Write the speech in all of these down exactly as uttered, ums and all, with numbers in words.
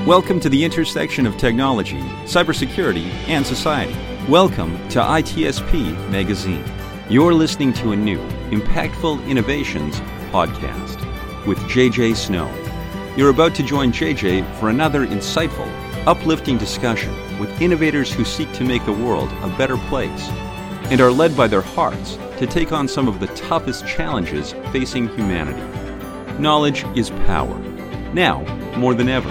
Welcome to the intersection of technology, cybersecurity, and society. Welcome to I T S P Magazine. You're listening to a new Impactful Innovations podcast with J J Snow. You're about to join J J for another insightful, uplifting discussion with innovators who seek to make the world a better place and are led by their hearts to take on some of the toughest challenges facing humanity. Knowledge is power, now more than ever.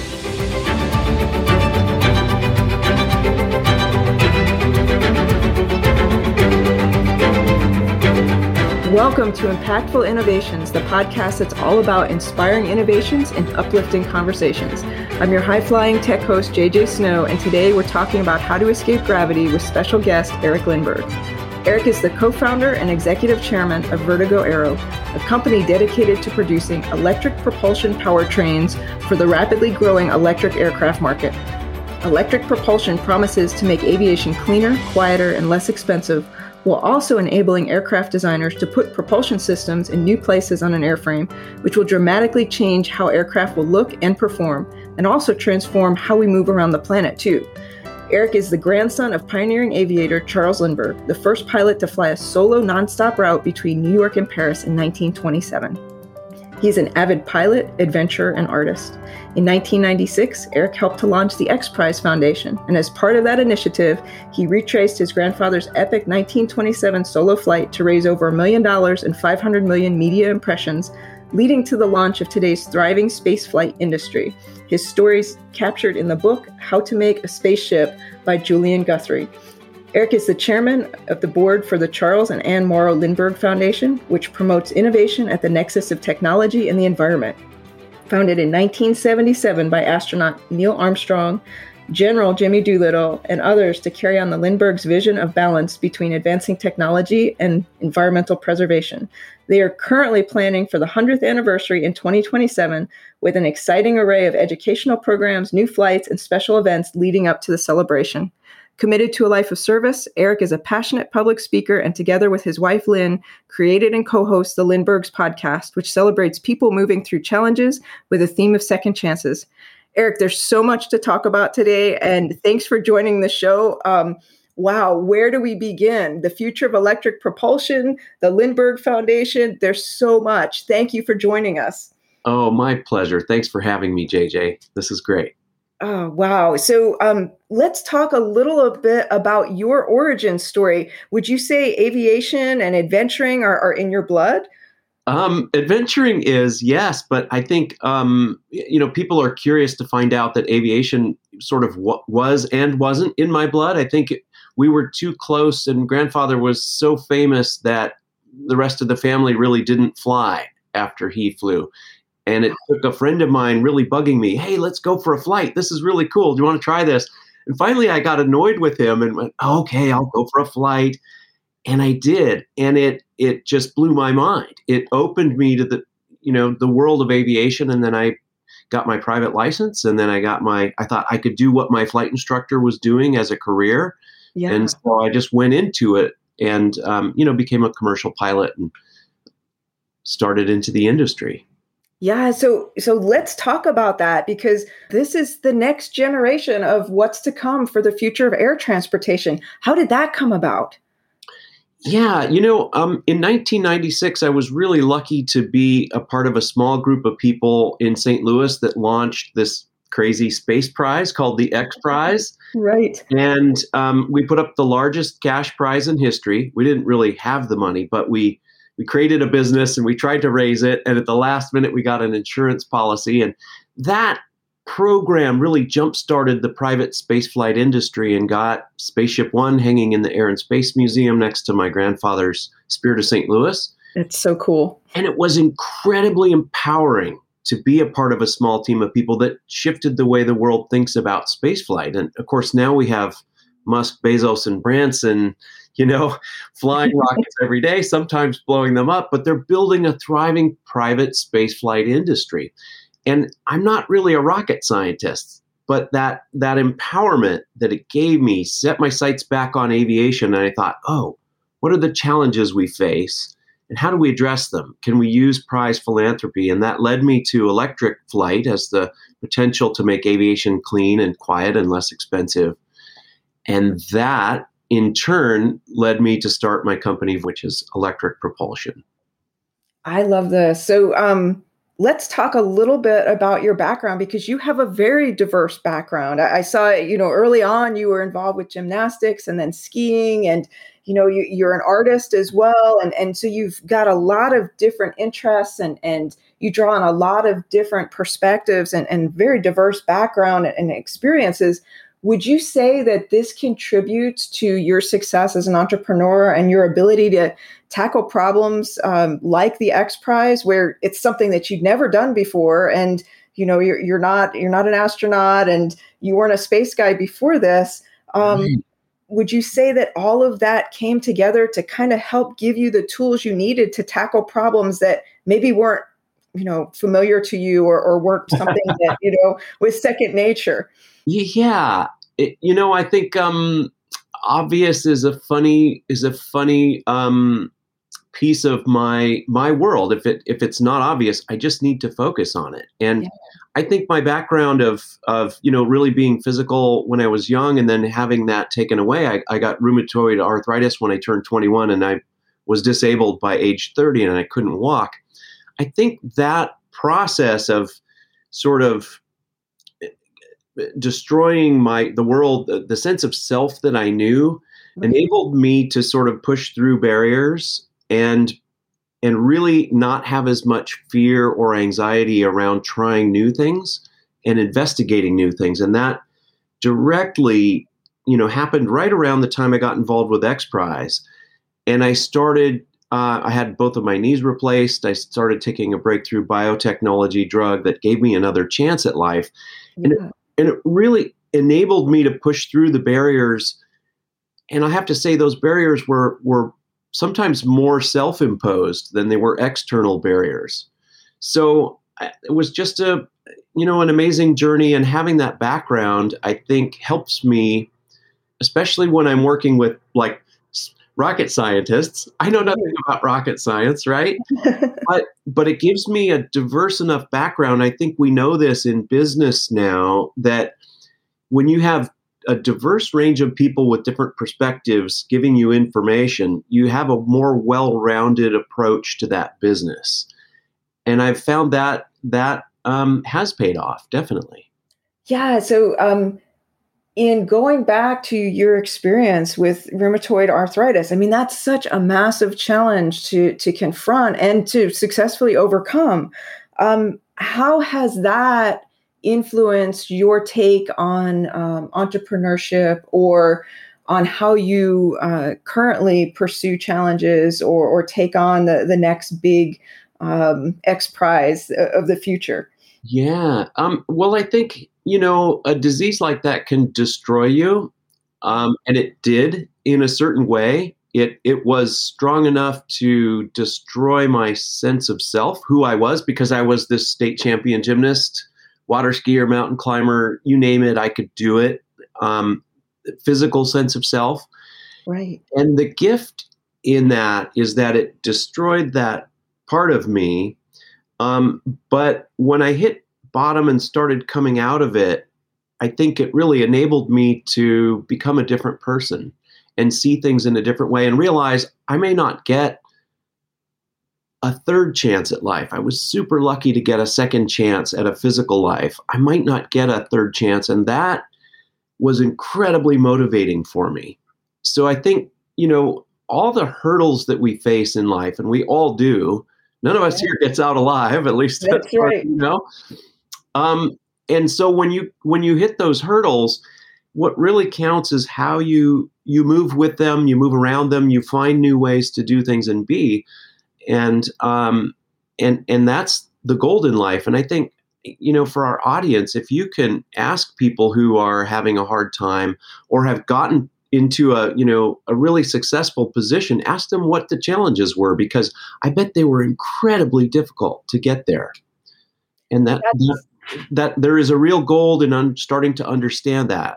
Welcome to Impactful Innovations, the podcast that's all about inspiring innovations and uplifting conversations. I'm your high-flying tech host, J J Snow, and today we're talking about how to escape gravity with special guest Eric Lindberg. Eric is the co-founder and executive chairman of Vertigo Aero, a company dedicated to producing electric propulsion powertrains for the rapidly growing electric aircraft market. Electric propulsion promises to make aviation cleaner, quieter, and less expensive, while also enabling aircraft designers to put propulsion systems in new places on an airframe, which will dramatically change how aircraft will look and perform, and also transform how we move around the planet too. Eric is the grandson of pioneering aviator Charles Lindbergh, the first pilot to fly a solo nonstop route between New York and Paris in nineteen twenty-seven. He's an avid pilot, adventurer, and artist. In nineteen ninety-six, Eric helped to launch the X Prize Foundation, and as part of that initiative, he retraced his grandfather's epic nineteen twenty-seven solo flight to raise over a million dollars and five hundred million media impressions, leading to the launch of today's thriving spaceflight industry. His stories captured in the book, How to Make a Spaceship by Julian Guthrie. Eric is the chairman of the board for the Charles and Anne Morrow Lindbergh Foundation, which promotes innovation at the nexus of technology and the environment. Founded in nineteen seventy-seven by astronaut Neil Armstrong, General Jimmy Doolittle, and others to carry on the Lindbergh's vision of balance between advancing technology and environmental preservation. They are currently planning for the one hundredth anniversary in twenty twenty-seven with an exciting array of educational programs, new flights, and special events leading up to the celebration. Committed to a life of service, Eric is a passionate public speaker and together with his wife, Lynn, created and co-hosts the Lindbergh's podcast, which celebrates people moving through challenges with a theme of second chances. Eric, there's so much to talk about today, and thanks for joining the show. Um, wow, where do we begin? The future of electric propulsion, the Lindbergh Foundation, there's so much. Thank you for joining us. Oh, my pleasure. Thanks for having me, J J. This is great. Oh, wow. So um, let's talk a little bit about your origin story. Would you say aviation and adventuring are, are in your blood? Um, adventuring is, yes, but I think, um, you know, people are curious to find out that aviation sort of w- was and wasn't in my blood. I think we were too close, and grandfather was so famous that the rest of the family really didn't fly after he flew. And it took a friend of mine really bugging me, hey, let's go for a flight. This is really cool. Do you want to try this? And finally, I got annoyed with him and went, okay, I'll go for a flight. And I did. And it it just blew my mind. It opened me to the, you know, the world of aviation. And then I got my private license. And then I got my, I thought I could do what my flight instructor was doing as a career. Yeah. And so I just went into it and, um, you know, became a commercial pilot and started into the industry. Yeah, so so let's talk about that, because this is the next generation of what's to come for the future of air transportation. How did that come about? Yeah, you know, um, in nineteen ninety-six, I was really lucky to be a part of a small group of people in Saint Louis that launched this crazy space prize called the X Prize. Right. And um, we put up the largest cash prize in history. We didn't really have the money, but we We created a business and we tried to raise it. And at the last minute, we got an insurance policy. And that program really jump-started the private spaceflight industry and got Spaceship One hanging in the Air and Space Museum next to my grandfather's Spirit of Saint Louis. It's so cool. And it was incredibly empowering to be a part of a small team of people that shifted the way the world thinks about spaceflight. And of course, now we have Musk, Bezos, and Branson, you know, flying rockets every day, sometimes blowing them up, but they're building a thriving private spaceflight industry. And I'm not really a rocket scientist, but that that empowerment that it gave me set my sights back on aviation. And I thought, oh, what are the challenges we face? and how do we address them? Can we use prize philanthropy? And that led me to electric flight as the potential to make aviation clean and quiet and less expensive. And that, in turn, led me to start my company, which is Electric Propulsion. I love this. So um, let's talk a little bit about your background, because you have a very diverse background. I, I saw, you know, early on you were involved with gymnastics and then skiing, and you know, you, you're an artist as well. And, and so you've got a lot of different interests, and, and you draw on a lot of different perspectives and, and very diverse background and experiences. Would you say that this contributes to your success as an entrepreneur and your ability to tackle problems um, like the X Prize, where it's something that you've never done before, and you know you're you're not you're not an astronaut and you weren't a space guy before this? Um, mm-hmm. Would you say that all of that came together to kind of help give you the tools you needed to tackle problems that maybe weren't, you know, familiar to you, or, or weren't something that, you know, was second nature? Yeah. It, you know, I think um, obvious is a funny, is a funny um, piece of my, my world. If it, if it's not obvious, I just need to focus on it. And yeah. I think my background of, of, you know, really being physical when I was young and then having that taken away, I, I got rheumatoid arthritis when I turned twenty-one, and I was disabled by age thirty and I couldn't walk. I think that process of sort of destroying my, the world, the, the sense of self that I knew, right, enabled me to sort of push through barriers and and really not have as much fear or anxiety around trying new things and investigating new things. And that directly, you know, happened right around the time I got involved with X Prize. And I started, uh, I had both of my knees replaced. I started taking a breakthrough biotechnology drug that gave me another chance at life. Yeah. And, it, and it really enabled me to push through the barriers. And I have to say those barriers were, were sometimes more self-imposed than they were external barriers. So it was just a, you know, an amazing journey. And having that background, I think, helps me, especially when I'm working with like rocket scientists. I know nothing about rocket science, right? but but it gives me a diverse enough background. I think we know this in business now, that when you have a diverse range of people with different perspectives giving you information, you have a more well-rounded approach to that business. And I've found that that um, has paid off, definitely. Yeah. So um, in going back to your experience with rheumatoid arthritis, I mean, that's such a massive challenge to, to confront and to successfully overcome. Um, how has that influenced your take on um, entrepreneurship, or on how you uh, currently pursue challenges, or, or take on the, the next big um, X Prize of the future? Yeah. Um, well, I think, you know, a disease like that can destroy you. Um, and it did in a certain way. It it was strong enough to destroy my sense of self, who I was, because I was this state champion gymnast, water skier, mountain climber, you name it, I could do it. Um, physical sense of self. Right. And the gift in that is that it destroyed that part of me. Um, but when I hit bottom and started coming out of it, I think it really enabled me to become a different person and see things in a different way and realize I may not get a third chance at life. I was super lucky to get a second chance at a physical life. I might not get a third chance. And that was incredibly motivating for me. So I think, you know, all the hurdles that we face in life, and we all do, none of us here gets out alive, at least that's, that's right. You know. Um, and so when you when you hit those hurdles, what really counts is how you you move with them, you move around them, you find new ways to do things and be. And um, and and that's the gold in life. And I think, you know, for our audience, if you can ask people who are having a hard time or have gotten into a, you know, a really successful position, ask them what the challenges were, because I bet they were incredibly difficult to get there. And that that, that there is a real gold in un- starting to understand that.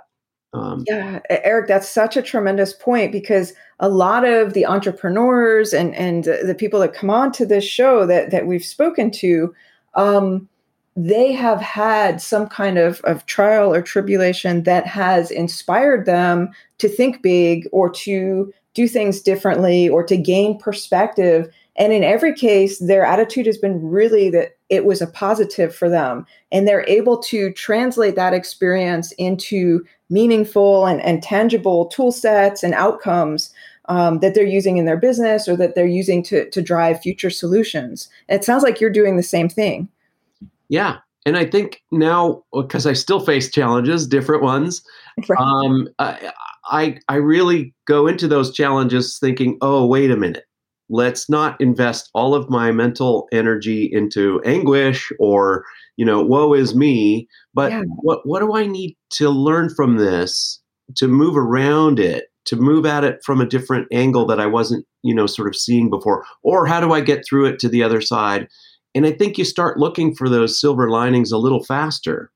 Um, Yeah, E- Eric, that's such a tremendous point because a lot of the entrepreneurs and and uh, the people that come on to this show that that we've spoken to, um, they have had some kind of, of trial or tribulation that has inspired them to think big or to do things differently or to gain perspective. And in every case, their attitude has been really that it was a positive for them. And they're able to translate that experience into meaningful and, and tangible tool sets and outcomes um, that they're using in their business or that they're using to, to drive future solutions. And it sounds like you're doing the same thing. yeah. And I think now, because I still face challenges, different ones, Right. um, I, I, I really go into those challenges thinking, oh, wait a minute. Let's not invest all of my mental energy into anguish or, you know, woe is me. But Yeah. what, what do I need to learn from this to move around it, to move at it from a different angle that I wasn't, you know, sort of seeing before? Or how do I get through it to the other side? And I think you start looking for those silver linings a little faster.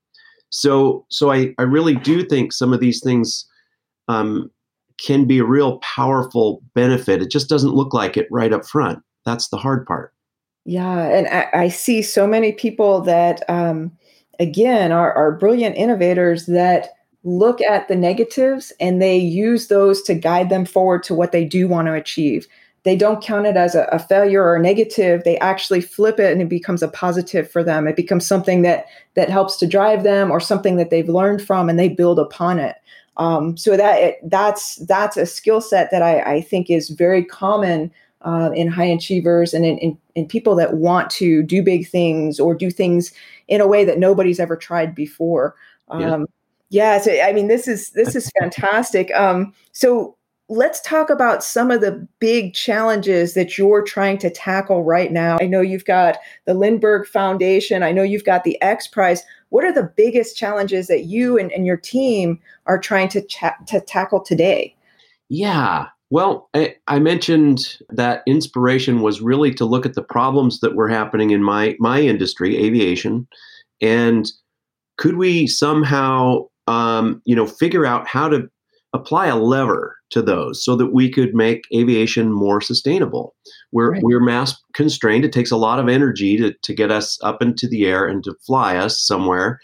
So, so I, I really do think some of these things um, can be a real powerful benefit. It just doesn't look like it right up front. That's the hard part. Yeah. And I, I see so many people that, um, again, are, are brilliant innovators that look at the negatives and they use those to guide them forward to what they do want to achieve. They don't count it as a, a failure or a negative. They actually flip it and it becomes a positive for them. It becomes something that that helps to drive them or something that they've learned from and they build upon it. Um, so that it, that's that's a skill set that I, I think is very common uh, in high achievers and in, in, in people that want to do big things or do things in a way that nobody's ever tried before. Yeah. Um, yeah, so I mean, this is this is fantastic. Um, so let's talk about some of the big challenges that you're trying to tackle right now. I know you've got the Lindbergh Foundation. I know you've got the X Prize. What are the biggest challenges that you and, and your team are trying to cha- to tackle today? Yeah. Well, I, I mentioned that inspiration was really to look at the problems that were happening in my my industry, aviation, and could we somehow, um, you know, figure out how to apply a lever to those so that we could make aviation more sustainable? We're Right. we're mass constrained. It takes a lot of energy to to get us up into the air and to fly us somewhere.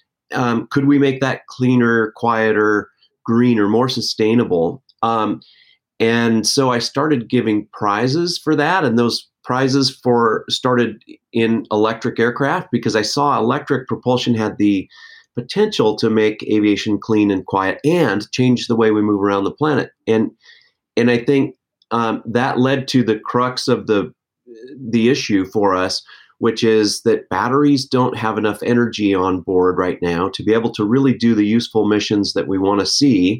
Um, could we make that cleaner, quieter, greener, more sustainable? Um, and so I started giving prizes for that, and those prizes for started in electric aircraft because I saw electric propulsion had the potential to make aviation clean and quiet and change the way we move around the planet. And and I think um, that led to the crux of the the issue for us, which is that batteries don't have enough energy on board right now to be able to really do the useful missions that we want to see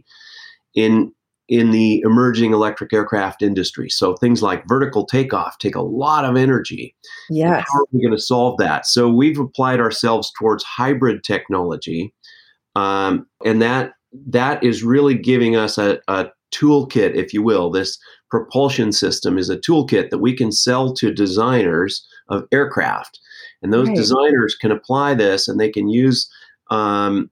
in in the emerging electric aircraft industry. So things like vertical takeoff take a lot of energy. And Yes. how are we going to solve that? So we've applied ourselves towards hybrid technology, um, and that that is really giving us a, a toolkit, if you will. This propulsion system is a toolkit that we can sell to designers of aircraft, and those Right. designers can apply this, and they can use um,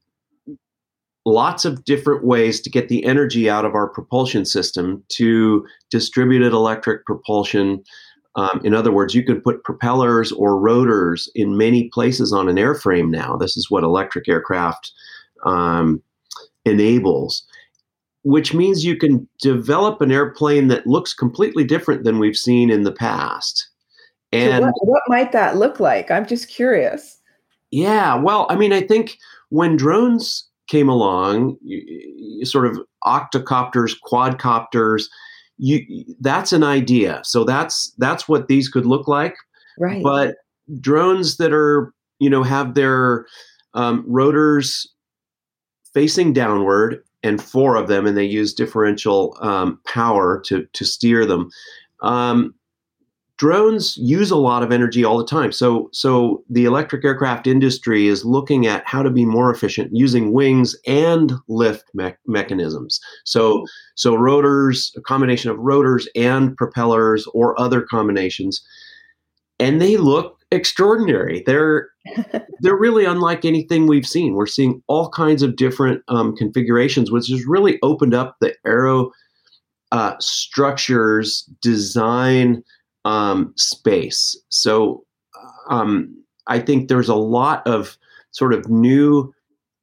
lots of different ways to get the energy out of our propulsion system to distributed electric propulsion. Um, in other words, you can put propellers or rotors in many places on an airframe now. This is what electric aircraft um, enables, which means you can develop an airplane that looks completely different than we've seen in the past. So And what, what might that look like? I'm just curious. yeah, well, I mean, I think when drones came along, you, you sort of octocopters, quadcopters, you that's an idea. So that's that's what these could look like. Right. But drones that are, you know, have their um, rotors facing downward and four of them, and they use differential um, power to to steer them. Um, drones use a lot of energy all the time. So, so the electric aircraft industry is looking at how to be more efficient using wings and lift me- mechanisms. So, so rotors, a combination of rotors and propellers or other combinations. And they look extraordinary. They're they're really unlike anything we've seen. We're seeing all kinds of different um, configurations, which has really opened up the aero uh, structures design um, space. So um, I think there's a lot of sort of new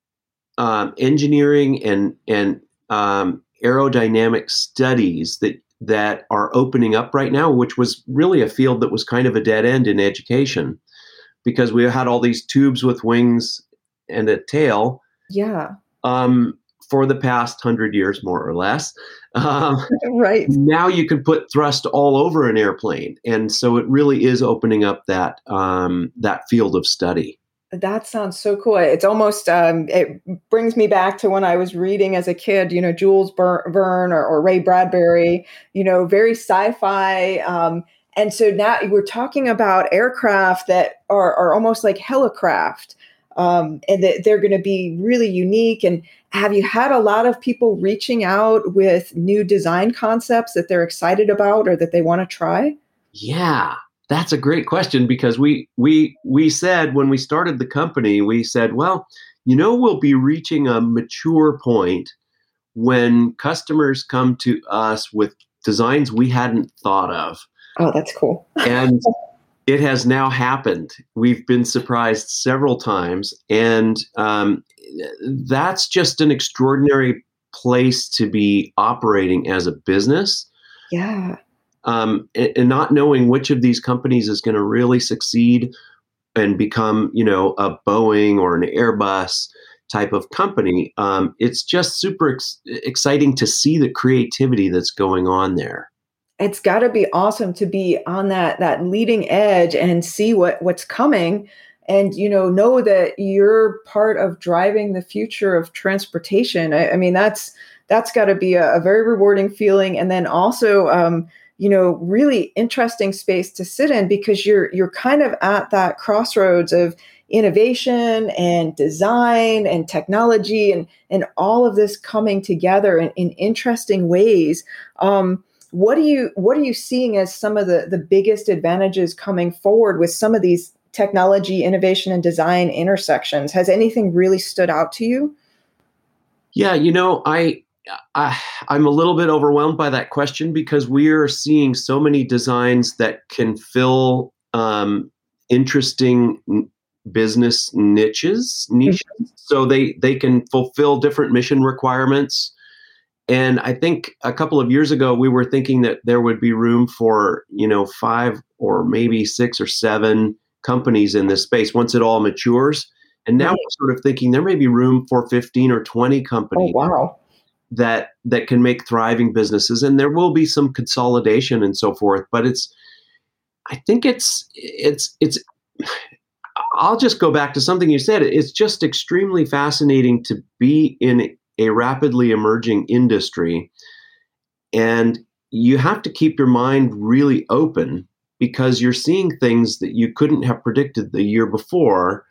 um, engineering and and um, aerodynamic studies that that are opening up right now, which was really a field that was kind of a dead end in education, because we had all these tubes with wings and a tail. Yeah. Um, for the past hundred years, more or less. Um, right. Now you can put thrust all over an airplane, and so it really is opening up that um, that field of study. That sounds so cool. It's almost, um, it brings me back to when I was reading as a kid, you know, Jules Verne or, or Ray Bradbury, you know, very sci-fi. Um, and so now we're talking about aircraft that are, are almost like helicraft, um, and that they're going to be really unique. And have you had a lot of people reaching out with new design concepts that they're excited about or that they want to try? Yeah. That's a great question, because we we we said when we started the company, we said, well, you know, we'll be reaching a mature point when customers come to us with designs we hadn't thought of. Oh, that's cool. And it has now happened. We've been surprised several times, and um, that's just an extraordinary place to be operating as a business. Yeah. Um, and, and not knowing which of these companies is going to really succeed and become, you know, a Boeing or an Airbus type of company. Um, it's just super ex- exciting to see the creativity that's going on there. It's got to be awesome to be on that that leading edge and see what what's coming, and you know know that you're part of driving the future of transportation. I, I mean, that's that's got to be a, a very rewarding feeling, and then also. Um, you know, really interesting space to sit in, because you're you're kind of at that crossroads of innovation and design and technology and and all of this coming together in, in interesting ways. Um, what do you what are you seeing as some of the, the biggest advantages coming forward with some of these technology, innovation, and design intersections? Has anything really stood out to you? Yeah, you know, I I, I'm a little bit overwhelmed by that question, because we are seeing so many designs that can fill um, interesting n- business niches, niches. Mm-hmm. So they, they can fulfill different mission requirements. And I think a couple of years ago, we were thinking that there would be room for, you know, five or maybe six or seven companies in this space once it all matures. And now right. we're sort of thinking there may be room for fifteen or twenty companies. Oh, wow. that that can make thriving businesses, and there will be some consolidation and so forth, but it's I think it's it's it's I'll just go back to something you said. It's just extremely fascinating to be in a rapidly emerging industry, and you have to keep your mind really open, because you're seeing things that you couldn't have predicted the year before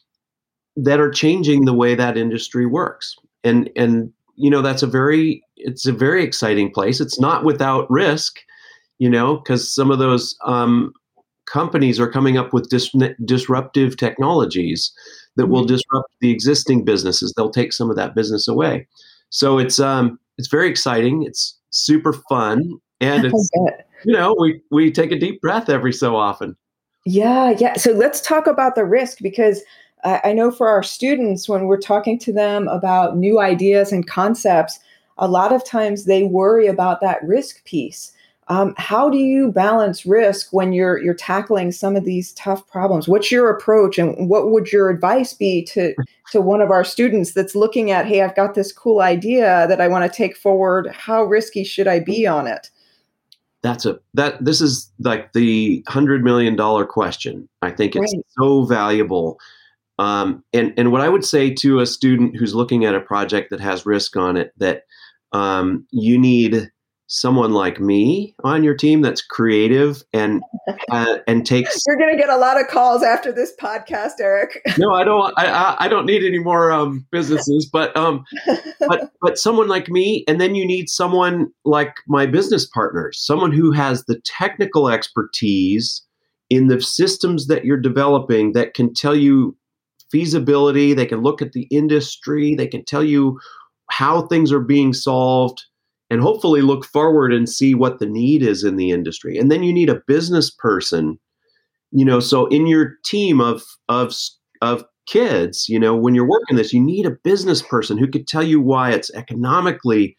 that are changing the way that industry works. And and you know, that's a very, it's a very exciting place. It's not without risk, you know, because some of those um, companies are coming up with dis- disruptive technologies that mm-hmm. will disrupt the existing businesses. They'll take some of that business away. So it's um, it's very exciting. It's super fun, and it's you know, we we take a deep breath every so often. Yeah, yeah. So let's talk about the risk, because I know for our students, when we're talking to them about new ideas and concepts, a lot of times they worry about that risk piece. Um, how do you balance risk when you're you're tackling some of these tough problems? What's your approach, and what would your advice be to to one of our students that's looking at, hey, I've got this cool idea that I want to take forward. How risky should I be on it? That's a that this is like the hundred million dollar question. I think it's right. so valuable. Um, and, and what I would say to a student who's looking at a project that has risk on it, that um, you need someone like me on your team that's creative and uh, and takes. You're going to get a lot of calls after this podcast, Eric. No, I don't. I I don't need any more um, businesses, but um, but but someone like me, and then you need someone like my business partners, someone who has the technical expertise in the systems that you're developing that can tell you feasibility, they can look at the industry, they can tell you how things are being solved, and hopefully look forward and see what the need is in the industry. And then you need a business person, you know, so in your team of of of kids, you know, when you're working this, you need a business person who could tell you why it's economically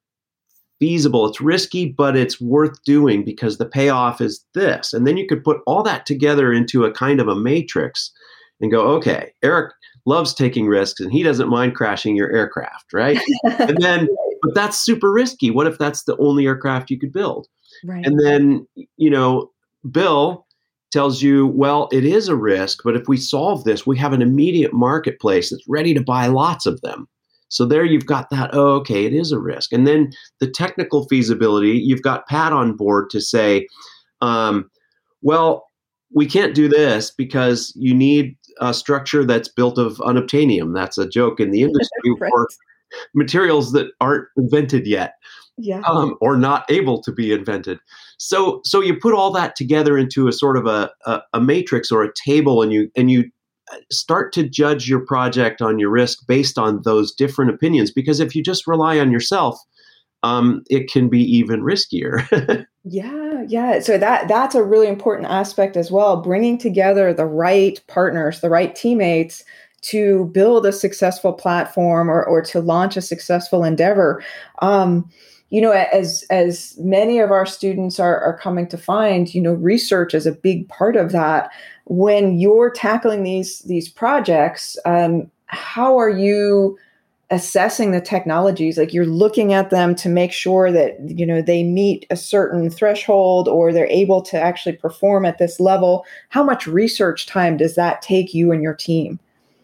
feasible. It's risky, but it's worth doing because the payoff is this. And then you could put all that together into a kind of a matrix and go, okay, Eric loves taking risks and he doesn't mind crashing your aircraft, right? And then, but that's super risky. What if that's the only aircraft you could build? Right. And then, you know, Bill tells you, well, it is a risk, but if we solve this, we have an immediate marketplace that's ready to buy lots of them. So there you've got that, oh, okay, it is a risk. And then the technical feasibility, you've got Pat on board to say, um, well, we can't do this because you need a structure that's built of unobtainium. That's a joke in the industry Right. for materials that aren't invented yet, Yeah. um, or not able to be invented. So so you put all that together into a sort of a, a, a matrix or a table, and you and you start to judge your project on your risk based on those different opinions. Because if you just rely on yourself, um, it can be even riskier. Yeah, yeah. So that that's a really important aspect as well, bringing together the right partners, the right teammates to build a successful platform or or to launch a successful endeavor. Um, you know, as as many of our students are are coming to find, you know, research is a big part of that. When you're tackling these these projects, um, how are you assessing the technologies? Like, you're looking at them to make sure that, you know, they meet a certain threshold or they're able to actually perform at this level. How much research time does that take you and your team?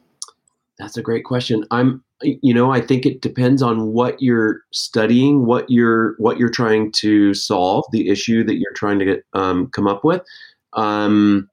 That's a great question. I'm, you know, I think it depends on what you're studying, what you're what you're trying to solve, the issue that you're trying to get um, come up with. Um,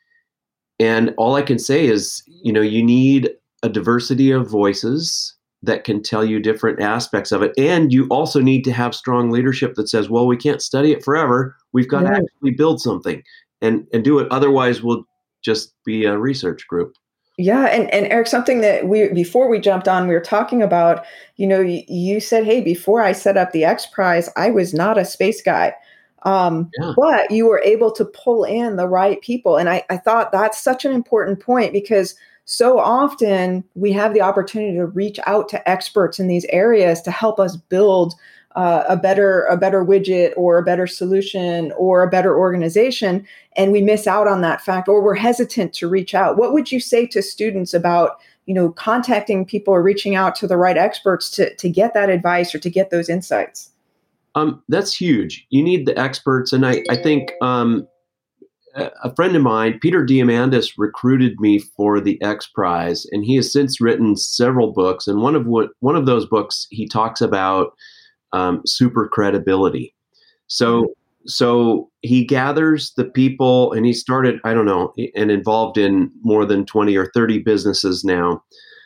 and all I can say is, you know, you need a diversity of voices that can tell you different aspects of it. And you also need to have strong leadership that says, well, we can't study it forever. We've got Right. to actually build something and, and do it. Otherwise, we'll just be a research group. Yeah, and, and Eric, something that we before we jumped on, we were talking about, you know, you, you said, hey, before I set up the X Prize, I was not a space guy. Um, Yeah. but you were able to pull in the right people. And I, I thought that's such an important point, because so often we have the opportunity to reach out to experts in these areas to help us build uh, a better a better widget or a better solution or a better organization, and we miss out on that fact, or we're hesitant to reach out. What would you say to students about, you know, contacting people or reaching out to the right experts to to get that advice or to get those insights? Um, that's huge. You need the experts. And I, I think um, a a friend of mine, Peter Diamandis, recruited me for the X Prize, and he has since written several books. And one of what one of those books, he talks about um, super credibility. So, so he gathers the people, and he started, I don't know, and involved in more than twenty or thirty businesses now,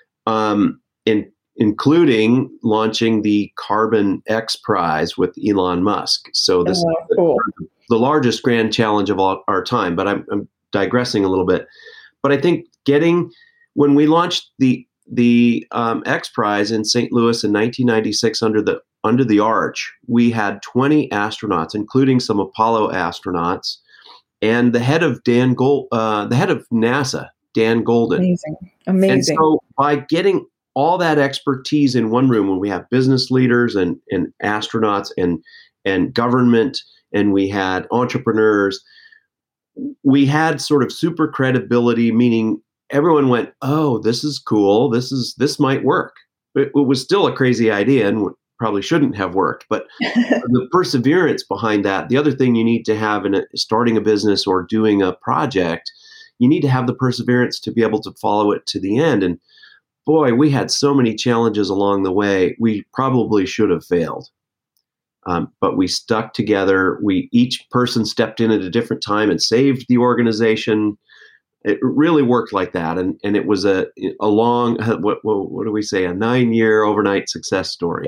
um, in, including launching the Carbon X Prize with Elon Musk. So this Oh, is cool. the largest grand challenge of all our time, but I'm, I'm digressing a little bit. But I think getting, when we launched the the um, X Prize in Saint Louis in nineteen ninety-six under the under the arch, we had twenty astronauts, including some Apollo astronauts, and the head of Dan Gold, uh, the head of NASA, Dan Golden. Amazing. And Amazing. so by getting all that expertise in one room, when we have business leaders and, and astronauts and and government, and we had entrepreneurs, we had sort of super credibility, meaning everyone went, oh, this is cool. This is, this might work. It, it was still a crazy idea and probably shouldn't have worked, but the perseverance behind that, the other thing you need to have in a, starting a business or doing a project, you need to have the perseverance to be able to follow it to the end. And boy, we had so many challenges along the way. We probably should have failed. Um, but we stuck together. We each person stepped in at a different time and saved the organization. it really worked like that. And, and it was a, a long, what, what, what do we say? A nine year overnight success story.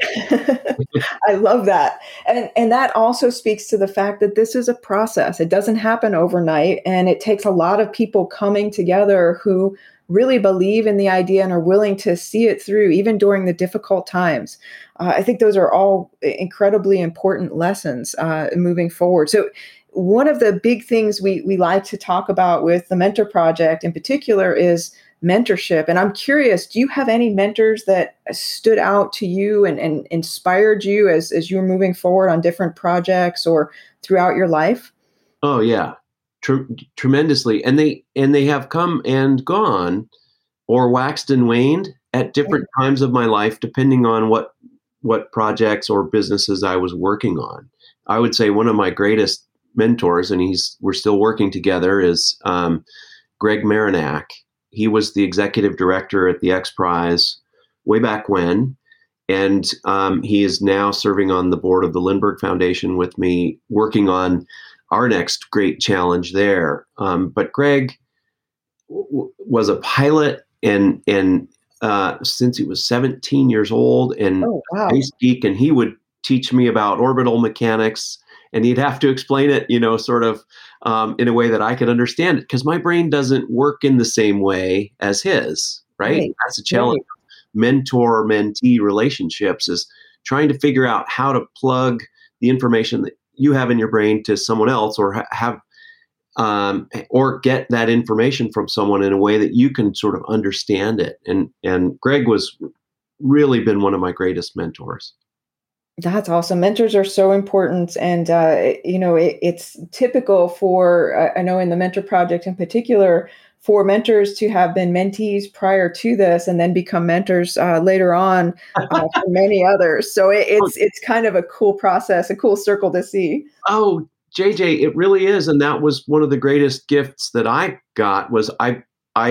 I love that. And, and that also speaks to the fact that this is a process. It doesn't happen overnight, and it takes a lot of people coming together who really believe in the idea and are willing to see it through, even during the difficult times. Uh, I think those are all incredibly important lessons uh, moving forward. So one of the big things we, we like to talk about with the Mentor Project in particular is mentorship. And I'm curious, do you have any mentors that stood out to you and, and inspired you as, as you were moving forward on different projects or throughout your life? Oh, yeah. Tre- tremendously. And they and they have come and gone or waxed and waned at different times of my life, depending on what what projects or businesses I was working on. I would say one of my greatest mentors, and he's we're still working together, is um, Greg Marinak. He was the executive director at the X Prize way back when, and um, he is now serving on the board of the Lindbergh Foundation with me, working on our next great challenge there. Um, but Greg w- was a pilot, and and uh, since he was seventeen years old, and oh, wow. space geek, and he would teach me about orbital mechanics, and he'd have to explain it, you know, sort of um, in a way that I could understand it, because my brain doesn't work in the same way as his, right? Right. That's a challenge. Right. Mentor-mentee relationships is trying to figure out how to plug the information that you have in your brain to someone else, or ha- have, um, or get that information from someone in a way that you can sort of understand it. And, and Greg was really been one of my greatest mentors. That's awesome. Mentors are so important. And, uh, you know, it, it's typical for, uh, I know in the Mentor Project in particular, for mentors to have been mentees prior to this and then become mentors uh, later on uh, for many others. So it, it's it's kind of a cool process, a cool circle to see. Oh, J J, it really is. And that was one of the greatest gifts that I got was I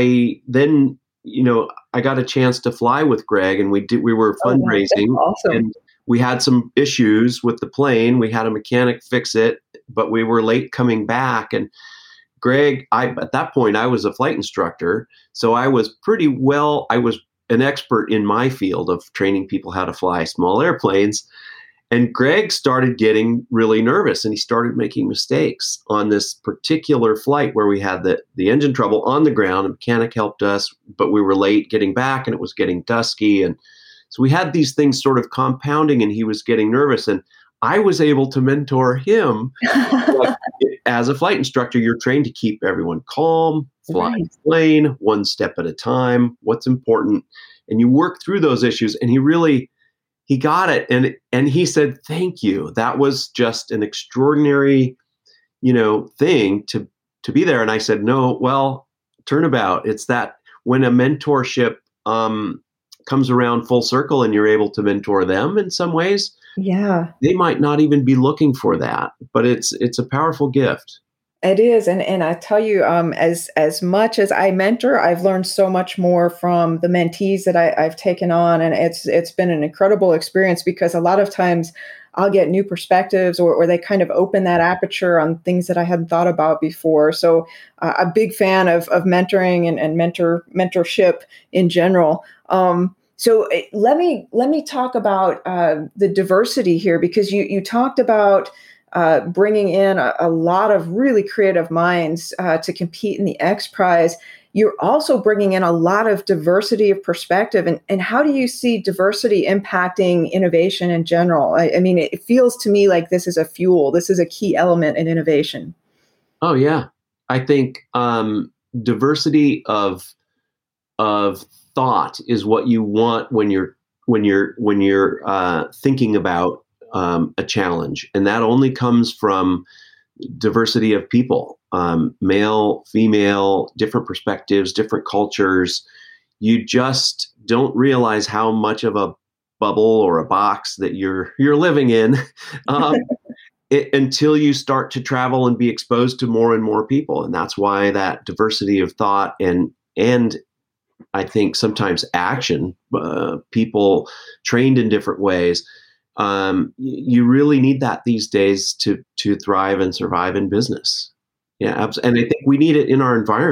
I then, you know, I got a chance to fly with Greg, and we did we were fundraising. Oh, wow, awesome. And we had some issues with the plane. We had a mechanic fix it, but we were late coming back. And Greg, I at that point, I was a flight instructor, so I was pretty well, I was an expert in my field of training people how to fly small airplanes. And Greg started getting really nervous, and he started making mistakes on this particular flight where we had the, the engine trouble on the ground. A mechanic helped us, but we were late getting back, and it was getting dusky. And so we had these things sort of compounding, and he was getting nervous. And I was able to mentor him. Like, as a flight instructor, you're trained to keep everyone calm, fly Right. the plane one step at a time, what's important. And you work through those issues. And he really, he got it. And, and he said, thank you. That was just an extraordinary, you know, thing to, to be there. And I said, no, well, turnabout. It's that when a mentorship um, comes around full circle and you're able to mentor them in some ways, Yeah. they might not even be looking for that, but it's it's a powerful gift. It is. And and I tell you, um, as as much as I mentor, I've learned so much more from the mentees that I, I've taken on. And it's it's been an incredible experience, because a lot of times I'll get new perspectives, or, or they kind of open that aperture on things that I hadn't thought about before. So uh, a big fan of of mentoring and, and mentor mentorship in general. Um, So let me let me talk about uh, the diversity here, because you you talked about uh, bringing in a, a lot of really creative minds uh, to compete in the X Prize. You're also bringing in a lot of diversity of perspective, and and how do you see diversity impacting innovation in general? I, I mean, it feels to me like this is a fuel. This is a key element in innovation. Oh yeah, I think um, diversity of of thought is what you want when you're when you're when you're uh, thinking about um, a challenge, and that only comes from diversity of people, um, male, female, different perspectives, different cultures. You just don't realize how much of a bubble or a box that you're you're living in um, it, until you start to travel and be exposed to more and more people, and that's why that diversity of thought and and I think sometimes action, uh, people trained in different ways. Um, you really need that these days to to thrive and survive in business. Yeah, and I think we need it in our environment.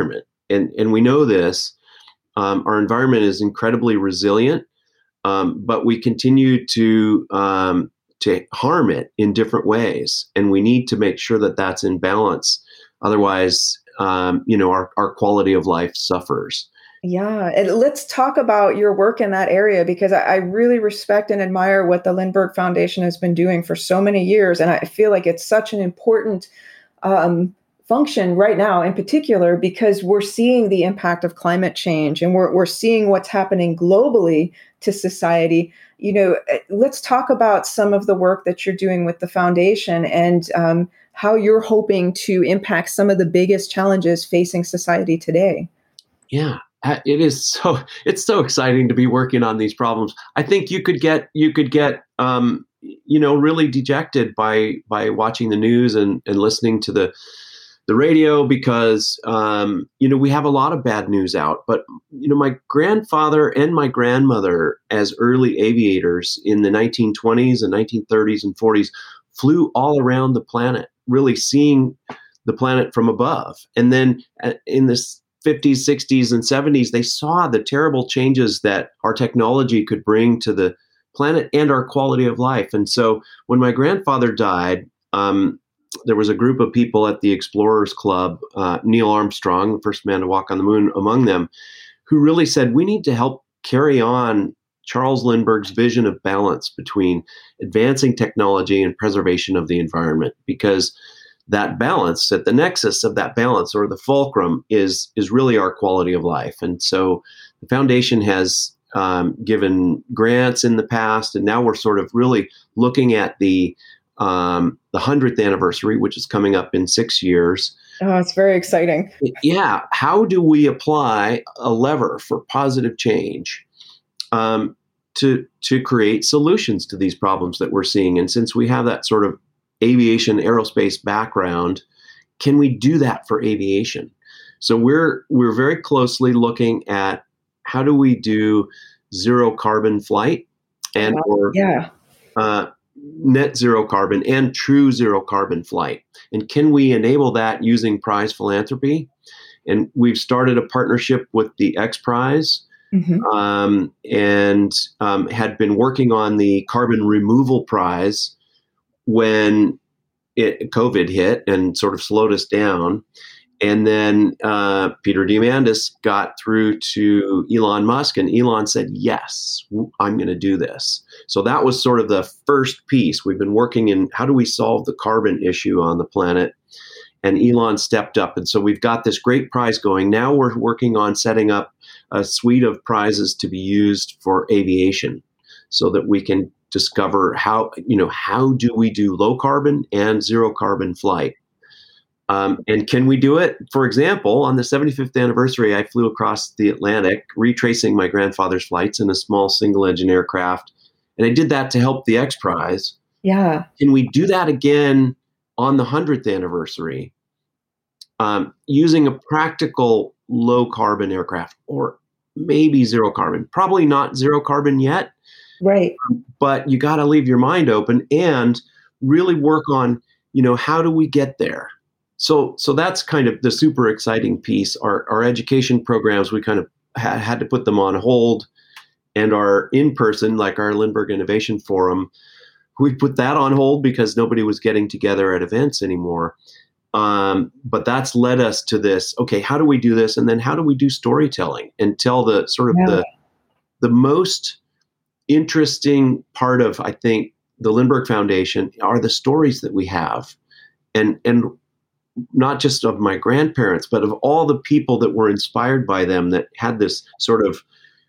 and, and we know this, um, our environment is incredibly resilient, um, but we continue to um, to harm it in different ways. And we need to make sure that that's in balance. Otherwise, um, you know, our, our quality of life suffers. Yeah. And let's talk about your work in that area, because I, I really respect and admire what the Lindbergh Foundation has been doing for so many years. And I feel like it's such an important um, function right now in particular, because we're seeing the impact of climate change and we're, we're seeing what's happening globally to society. You know, let's talk about some of the work that you're doing with the foundation and um, how you're hoping to impact some of the biggest challenges facing society today. Yeah, it is so it's so exciting to be working on these problems. I think you could get you could get um, you know really dejected by by watching the news and, and listening to the the radio because um, you know we have a lot of bad news out. But you know my grandfather and my grandmother, as early aviators in the nineteen twenties and nineteen thirties and forties, flew all around the planet, really seeing the planet from above. And then in this fifties, sixties, and seventies, they saw the terrible changes that our technology could bring to the planet and our quality of life. And so when my grandfather died, um, there was a group of people at the Explorers Club, uh, Neil Armstrong, the first man to walk on the moon among them, who really said, we need to help carry on Charles Lindbergh's vision of balance between advancing technology and preservation of the environment, because that balance, at the nexus of that balance, or the fulcrum, is is really our quality of life. And so the foundation has um, given grants in the past, and now we're sort of really looking at the um, the hundredth anniversary, which is coming up in six years. Oh, it's very exciting. Yeah. How do we apply a lever for positive change um, to to create solutions to these problems that we're seeing? And since we have that sort of aviation, aerospace background, can we do that for aviation? So we're we're very closely looking at how do we do zero carbon flight and or yeah. uh, net zero carbon and true zero carbon flight, and can we enable that using prize philanthropy? And we've started a partnership with the X Prize. Mm-hmm. um, and um, had been working on the carbon removal prize when it, COVID hit and sort of slowed us down. And then uh, Peter Diamandis got through to Elon Musk, and Elon said, yes, I'm going to do this. So that was sort of the first piece. We've been working in how do we solve the carbon issue on the planet? And Elon stepped up. And so we've got this great prize going. Now we're working on setting up a suite of prizes to be used for aviation so that we can discover how, you know, how do we do low carbon and zero carbon flight? Um, and can we do it? For example, on the seventy-fifth anniversary, I flew across the Atlantic, retracing my grandfather's flights in a small single engine aircraft. And I did that to help the X Prize. Yeah. Can we do that again on the hundredth anniversary um, using a practical low carbon aircraft, or maybe zero carbon? Probably not zero carbon yet. Right. But you got to leave your mind open and really work on, you know, how do we get there? So so that's kind of the super exciting piece. Our, our education programs, we kind of ha- had to put them on hold. And our in-person, like our Lindbergh Innovation Forum, we put that on hold because nobody was getting together at events anymore. Um, but that's led us to this, okay, how do we do this? And then how do we do storytelling and tell the sort of yeah. the the most interesting part of, I think, the Lindbergh Foundation are the stories that we have. And and not just of my grandparents, but of all the people that were inspired by them, that had this sort of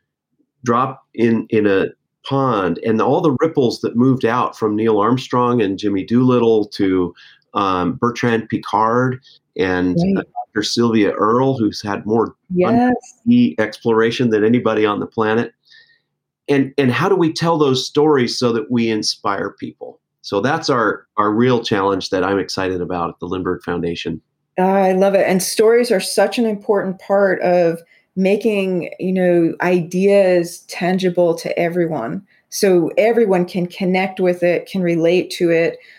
drop in, in a pond, and all the ripples that moved out from Neil Armstrong and Jimmy Doolittle to um, Bertrand Piccard and right. uh, Doctor Sylvia Earle, who's had more yes. exploration than anybody on the planet. And and how do we tell those stories so that we inspire people? So that's our, our real challenge that I'm excited about at the Lindbergh Foundation. Uh, I love it. And stories are such an important part of making, you know, ideas tangible to everyone. So everyone can connect with it, can relate to it.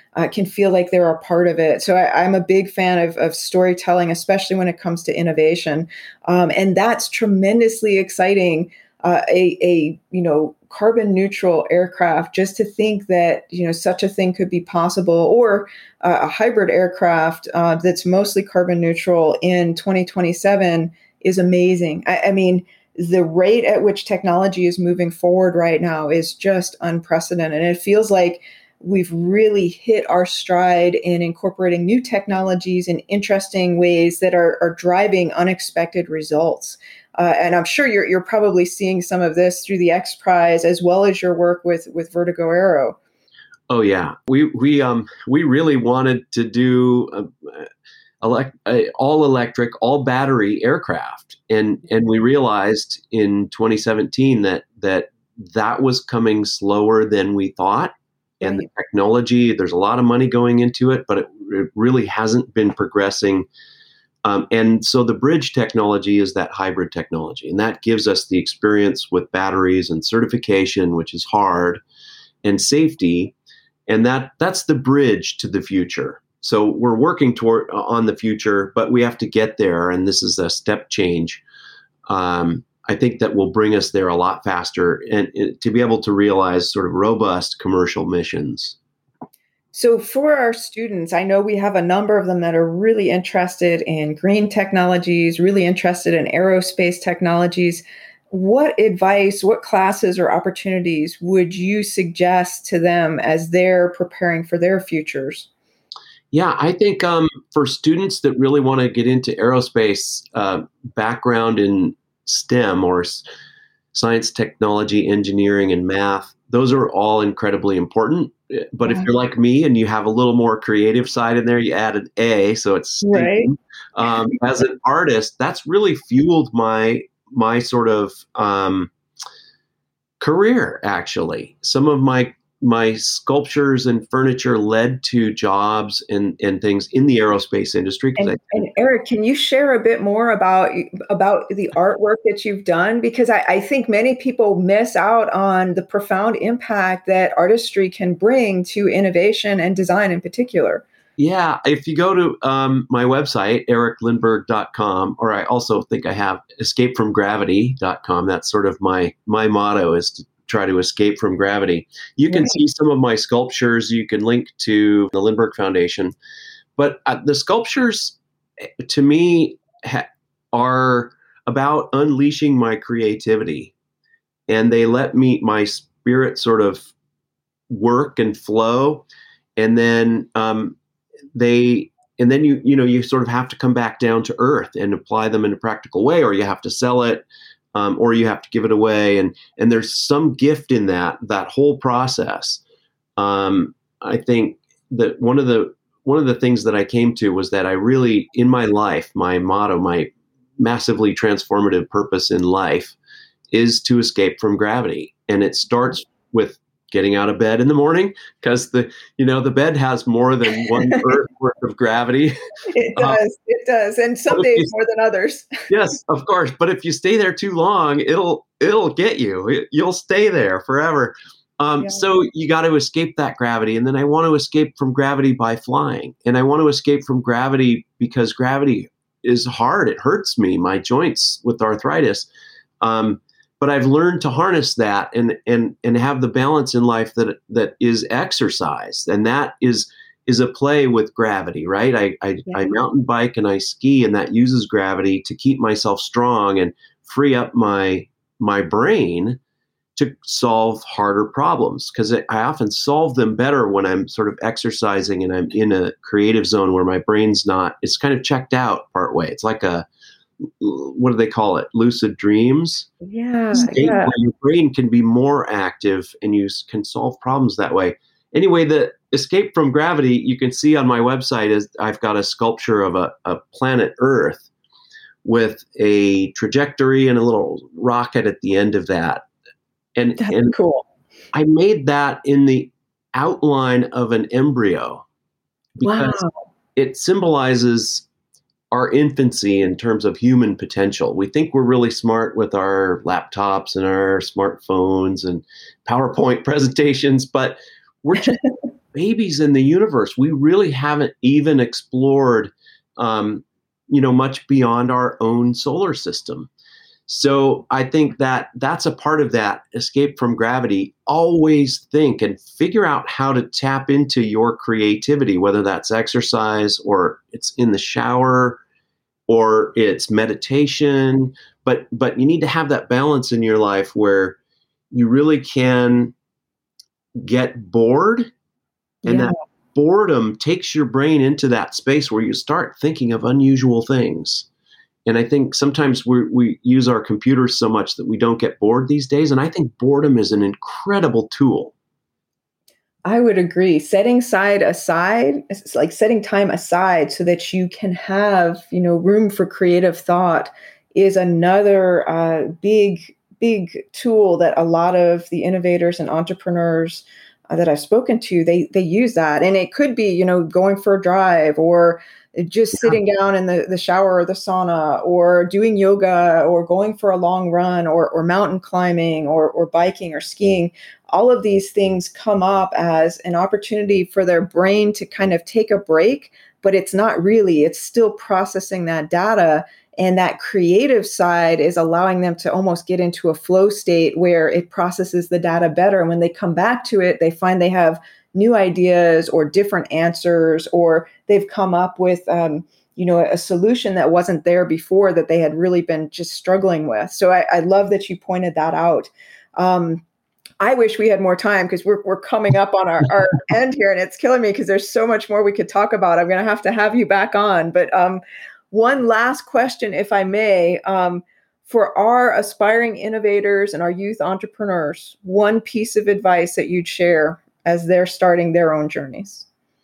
uh, can feel like they're a part of it. So I, I'm a big fan of, of storytelling, especially when it comes to innovation. Um, and that's tremendously exciting. Uh, a, a, you know, carbon neutral aircraft, just to think that, you know, such a thing could be possible, or uh, a hybrid aircraft uh, that's mostly carbon neutral in twenty twenty-seven is amazing. I, I mean, the rate at which technology is moving forward right now is just unprecedented. And it feels like we've really hit our stride in incorporating new technologies in interesting ways that are, are driving unexpected results. Uh, and I'm sure you're you're probably seeing some of this through the X Prize, as well as your work with with Vertigo Aero. Oh yeah, we we um we really wanted to do a, elect, a all electric, all battery aircraft, and and we realized in twenty seventeen that that that was coming slower than we thought, and right. The technology, there's a lot of money going into it, but it, it really hasn't been progressing. Um, and so the bridge technology is that hybrid technology, and that gives us the experience with batteries and certification, which is hard, and safety, and that that's the bridge to the future. So we're working toward uh, on the future, but we have to get there, and this is a step change. Um, I think that will bring us there a lot faster, and, and to be able to realize sort of robust commercial missions. So for our students, I know we have a number of them that are really interested in green technologies, really interested in aerospace technologies. What advice, what classes or opportunities would you suggest to them as they're preparing for their futures? Yeah, I think um, for students that really want to get into aerospace, uh, background in STEM or s- science, technology, engineering, and math, those are all incredibly important. But if you're like me and you have a little more creative side in there, you add an A, so it's STEAM. Right. Um, as an artist, that's really fueled my my sort of um, career. Actually, some of my my sculptures and furniture led to jobs and, and things in the aerospace industry. And, I, and Eric, can you share a bit more about about the artwork that you've done? Because I, I think many people miss out on the profound impact that artistry can bring to innovation and design in particular. Yeah, if you go to um, my website, eric lindberg dot com, or I also think I have escape from gravity dot com. That's sort of my my motto, is to try to escape from gravity. You can right. see some of my sculptures. You can link to the Lindbergh Foundation. But uh, the sculptures, to me, ha- are about unleashing my creativity. And they let me, my spirit sort of work and flow. And then um, they, and then you, you know, you sort of have to come back down to earth and apply them in a practical way, or you have to sell it. Um, or you have to give it away, and and there's some gift in that that whole process. Um, I think that one of the one of the things that I came to was that I really, in my life, my motto, my massively transformative purpose in life, is to escape from gravity, and it starts with getting out of bed in the morning, because the you know the bed has more than one Earth worth of gravity. It does, um, it does, and some days you, more than others. Yes, of course. But if you stay there too long, it'll it'll get you. It, you'll stay there forever. Um, yeah. So you got to escape that gravity, and then I want to escape from gravity by flying, and I want to escape from gravity because gravity is hard. It hurts me, my joints with arthritis. Um, But I've learned to harness that and and and have the balance in life that that is exercise, and that is is a play with gravity, right? I I, yeah. I mountain bike and I ski, and that uses gravity to keep myself strong and free up my my brain to solve harder problems, because I often solve them better when I'm sort of exercising and I'm in a creative zone where my brain's not. It's kind of checked out part way. It's like a what do they call it? Lucid dreams. Yeah, state yeah. where your brain can be more active and you can solve problems that way. Anyway, the escape from gravity, you can see on my website, is I've got a sculpture of a, a planet Earth with a trajectory and a little rocket at the end of that. And, That's and cool. I made that in the outline of an embryo because wow. it symbolizes our infancy in terms of human potential. We think we're really smart with our laptops and our smartphones and PowerPoint presentations, but we're just, babies in the universe. We really haven't even explored, um, you know, much beyond our own solar system. So I think that that's a part of that escape from gravity. Always think and figure out how to tap into your creativity, whether that's exercise or it's in the shower or it's meditation. But but you need to have that balance in your life where you really can get bored, and yeah. that boredom takes your brain into that space where you start thinking of unusual things. And I think sometimes we we use our computers so much that we don't get bored these days. And I think boredom is an incredible tool. I would agree. Setting side aside, it's like setting time aside so that you can have, you know, room for creative thought is another uh, big, big tool that a lot of the innovators and entrepreneurs uh, that I've spoken to, they they use that. And it could be, you know, going for a drive or just yeah. sitting down in the, the shower or the sauna or doing yoga or going for a long run or, or mountain climbing or, or biking or skiing. All of these things come up as an opportunity for their brain to kind of take a break, but it's not really, it's still processing that data. And that creative side is allowing them to almost get into a flow state where it processes the data better. And when they come back to it, they find they have new ideas or different answers, or they've come up with, um, you know, a solution that wasn't there before that they had really been just struggling with. So I, I love that you pointed that out. Um, I wish we had more time because we're we're coming up on our, our end here, and it's killing me because there's so much more we could talk about. I'm going to have to have you back on. But um, one last question, if I may, um, for our aspiring innovators and our youth entrepreneurs, one piece of advice that you'd share as they're starting their own journeys.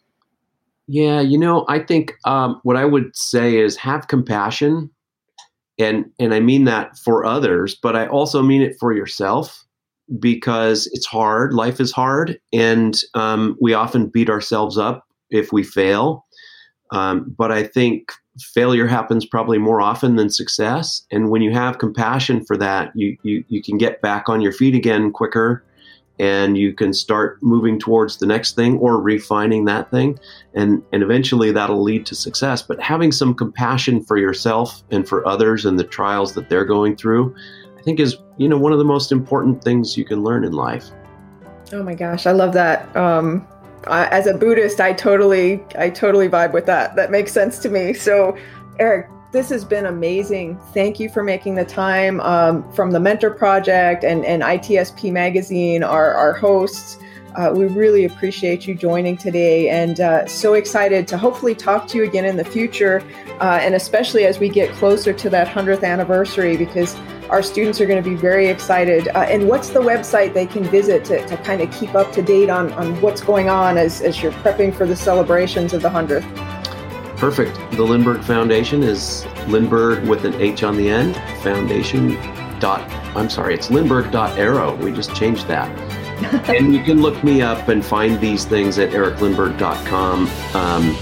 Yeah, you know, I think um, what I would say is have compassion. And, and I mean that for others, but I also mean it for yourself, because it's hard. Life is hard. And um, we often beat ourselves up if we fail. Um, but I think failure happens probably more often than success. And when you have compassion for that, you, you, you can get back on your feet again quicker. And you can start moving towards the next thing or refining that thing. And, and eventually that'll lead to success. But having some compassion for yourself and for others and the trials that they're going through, I think is, you know, one of the most important things you can learn in life. Oh my gosh, I love that. Um, I, as a Buddhist, I totally, I totally vibe with that. That makes sense to me. So, Eric, this has been amazing. Thank you for making the time. Um, from the Mentor Project and, and I T S P Magazine, our, our hosts, uh, we really appreciate you joining today, and uh, so excited to hopefully talk to you again in the future, uh, and especially as we get closer to that hundredth anniversary, because our students are going to be very excited. Uh, and what's the website they can visit to, to kind of keep up to date on, on what's going on as, as you're prepping for the celebrations of the hundredth? Perfect. The Lindbergh Foundation is Lindbergh with an H on the end, foundation dot, I'm sorry, it's lindbergh dot arrow. We just changed that. And you can look me up and find these things at eric lindbergh dot com um,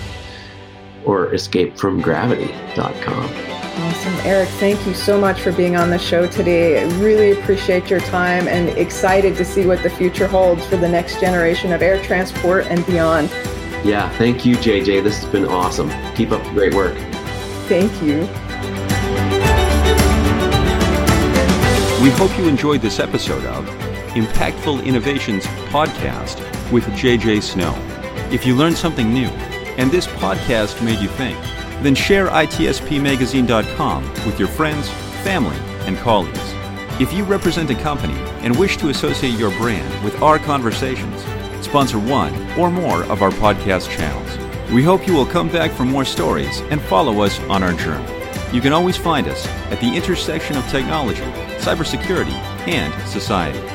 or escape from gravity dot com. Awesome. Eric, thank you so much for being on the show today. I really appreciate your time and excited to see what the future holds for the next generation of air transport and beyond. Yeah, thank you, J J. This has been awesome. Keep up the great work. Thank you. We hope you enjoyed this episode of Impactful Innovations Podcast with J J Snow. If you learned something new and this podcast made you think, then share I T S P magazine dot com with your friends, family, and colleagues. If you represent a company and wish to associate your brand with our conversations, sponsor one or more of our podcast channels. We hope you will come back for more stories and follow us on our journey. You can always find us at the intersection of technology, cybersecurity, and society.